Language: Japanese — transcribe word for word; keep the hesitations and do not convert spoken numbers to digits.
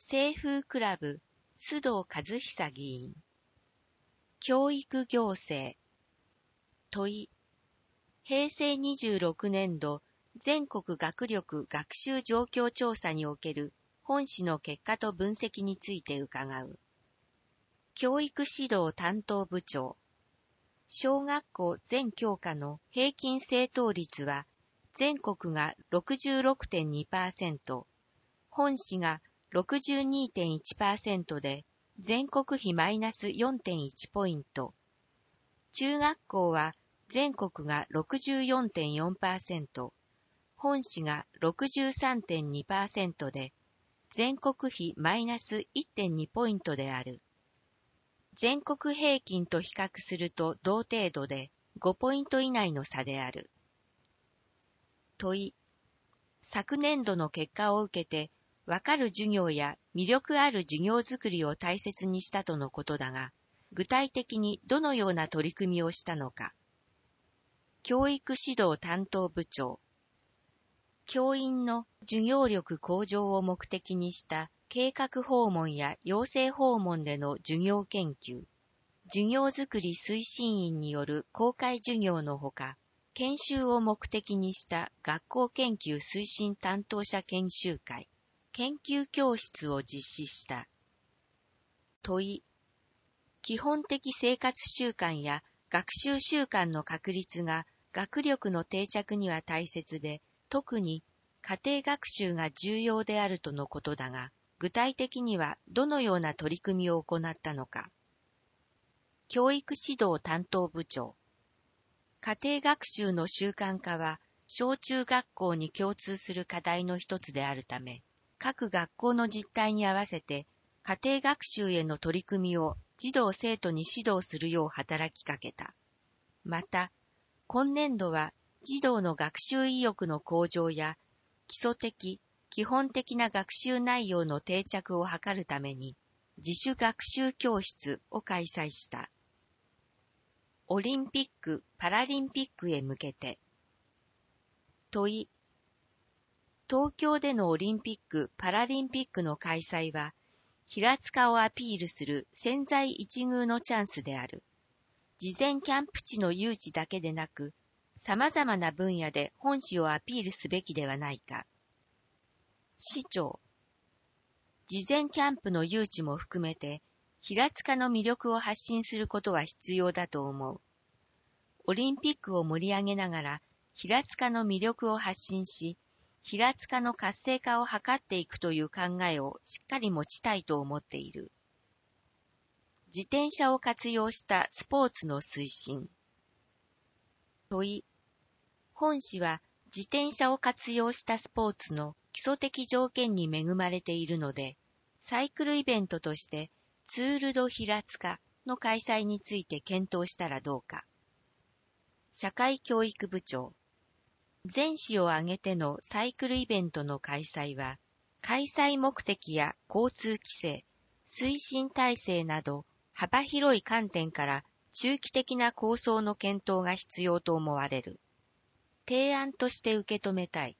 清風クラブ、須藤和久議員。教育行政。問い。平成にじゅうろくねん度全国学力学習状況調査における本市の結果と分析について伺う。教育指導担当部長。小学校全教科の平均正答率は全国が ろくじゅうろくてんにパーセント、本市が ろくじゅうにてんいちパーセント で全国比マイナス よんてんいち ポイント。中学校は全国が ろくじゅうよんてんよんパーセント、本市が ろくじゅうさんてんにパーセント で全国比マイナス いってんに ポイントである。全国平均と比較すると同程度でごポイント以内の差である。問い。昨年度の結果を受けて、わかる授業や魅力ある授業づくりを大切にしたとのことだが、具体的にどのような取り組みをしたのか。教育指導担当部長。教員の授業力向上を目的にした計画訪問や養成訪問での授業研究、授業づくり推進員による公開授業のほか、研修を目的にした学校研究推進担当者研修会、研究教室を実施した。問い。基本的生活習慣や学習習慣の確立が学力の定着には大切で、特に家庭学習が重要であるとのことだが、具体的にはどのような取り組みを行ったのか。教育指導担当部長。家庭学習の習慣化は、小中学校に共通する課題の一つであるため、各学校の実態に合わせて、家庭学習への取り組みを児童生徒に指導するよう働きかけた。また、今年度は児童の学習意欲の向上や、基礎的、基本的な学習内容の定着を図るために、自主学習教室を開催した。オリンピック・パラリンピックへ向けて。問い。東京でのオリンピック・パラリンピックの開催は、平塚をアピールする千載一遇のチャンスである。事前キャンプ地の誘致だけでなく、様々な分野で本市をアピールすべきではないか。市長。事前キャンプの誘致も含めて、平塚の魅力を発信することは必要だと思う。オリンピックを盛り上げながら、平塚の魅力を発信し、平塚の活性化を図っていくという考えをしっかり持ちたいと思っている。自転車を活用したスポーツの推進。問い。本市は自転車を活用したスポーツの基礎的条件に恵まれているので、サイクルイベントとしてツール・ド・平塚の開催について検討したらどうか。社会教育部長。全市を挙げてのサイクルイベントの開催は、開催目的や交通規制、推進体制など幅広い観点から中期的な構想の検討が必要と思われる。提案として受け止めたい。